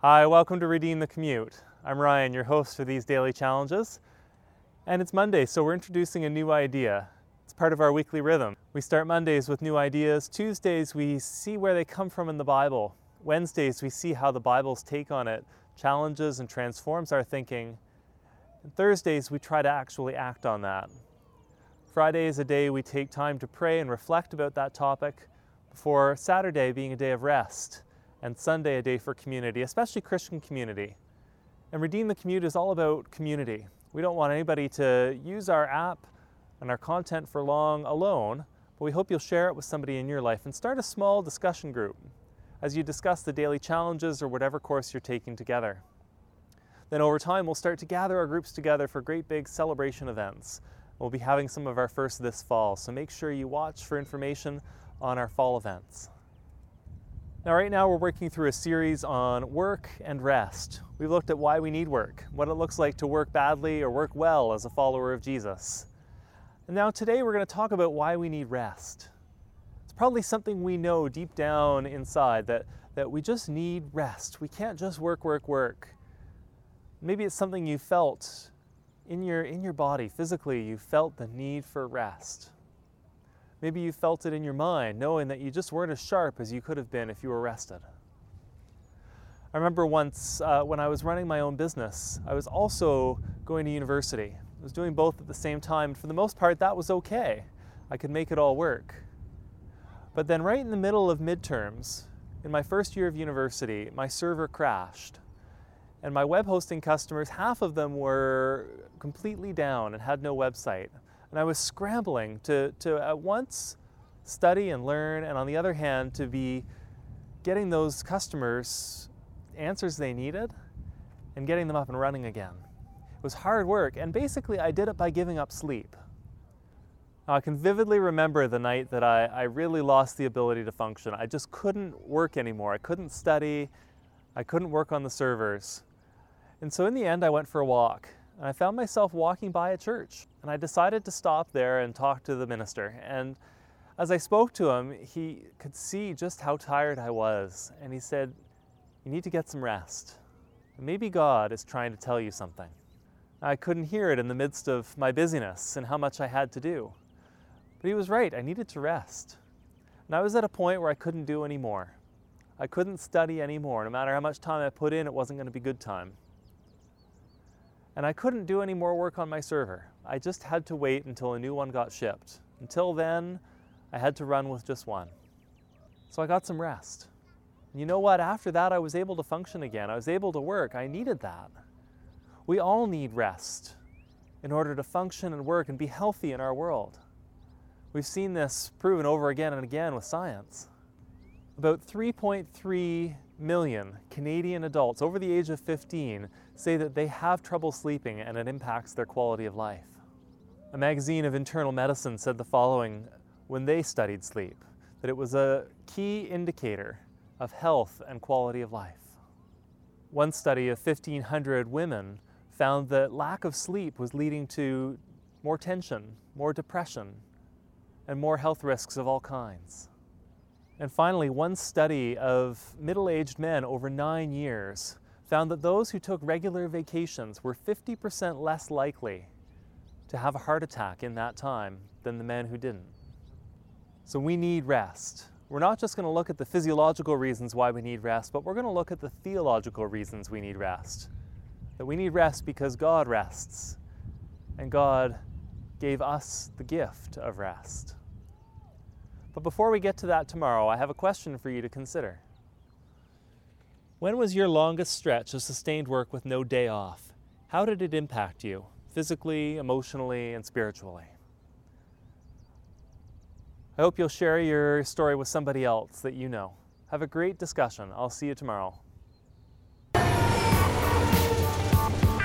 Hi, welcome to Redeem the Commute. I'm Ryan, your host for these daily challenges. And it's Monday, so we're introducing a new idea. It's part of our weekly rhythm. We start Mondays with new ideas. Tuesdays, we see where they come from in the Bible. Wednesdays, we see how the Bible's take on it challenges and transforms our thinking. And Thursdays, we try to actually act on that. Friday is a day we take time to pray and reflect about that topic, before Saturday being a day of rest, and Sunday a day for community, especially Christian community. And Redeem the Commute is all about community. We don't want anybody to use our app and our content for long alone, but we hope you'll share it with somebody in your life and start a small discussion group as you discuss the daily challenges or whatever course you're taking together. Then over time, we'll start to gather our groups together for great big celebration events. We'll be having some of our first this fall, so make sure you watch for information on our fall events. Now, right now we're working through a series on work and rest. We've looked at why we need work, what it looks like to work badly or work well as a follower of Jesus. And now today we're going to talk about why we need rest. It's probably something we know deep down inside that we just need rest. We can't just work. Maybe it's something you felt in your body, physically, you felt the need for rest. Maybe you felt it in your mind, knowing that you just weren't as sharp as you could have been if you were rested. I remember once when I was running my own business, I was also going to university. I was doing both at the same time. For the most part, that was okay. I could make it all work. But then right in the middle of midterms, in my first year of university, my server crashed. And my web hosting customers, half of them were completely down and had no website. And I was scrambling to at once study and learn, and on the other hand, to be getting those customers answers they needed and getting them up and running again. It was hard work, and basically I did it by giving up sleep. Now, I can vividly remember the night that I really lost the ability to function. I just couldn't work anymore. I couldn't study. I couldn't work on the servers. And so in the end, I went for a walk. And I found myself walking by a church, and I decided to stop there and talk to the minister. And as I spoke to him, he could see just how tired I was, and he said, "You need to get some rest. Maybe God is trying to tell you something." I couldn't hear it in the midst of my busyness and how much I had to do. But he was right, I needed to rest. And I was at a point where I couldn't do any more. I couldn't study anymore. No matter how much time I put in, it wasn't going to be good time. And I couldn't do any more work on my server. I just had to wait until a new one got shipped. Until then, I had to run with just one. So I got some rest. And you know what? After that, I was able to function again. I was able to work. I needed that. We all need rest in order to function and work and be healthy in our world. We've seen this proven over again and again with science. About 3.3 million Canadian adults over the age of 15 say that they have trouble sleeping and it impacts their quality of life. A magazine of internal medicine said the following when they studied sleep, that it was a key indicator of health and quality of life. One study of 1,500 women found that lack of sleep was leading to more tension, more depression, and more health risks of all kinds. And finally, one study of middle-aged men over 9 years found that those who took regular vacations were 50% less likely to have a heart attack in that time than the men who didn't. So we need rest. We're not just going to look at the physiological reasons why we need rest, but we're going to look at the theological reasons we need rest. That we need rest because God rests, and God gave us the gift of rest. But before we get to that tomorrow, I have a question for you to consider. When was your longest stretch of sustained work with no day off? How did it impact you, physically, emotionally, and spiritually? I hope you'll share your story with somebody else that you know. Have a great discussion. I'll see you tomorrow.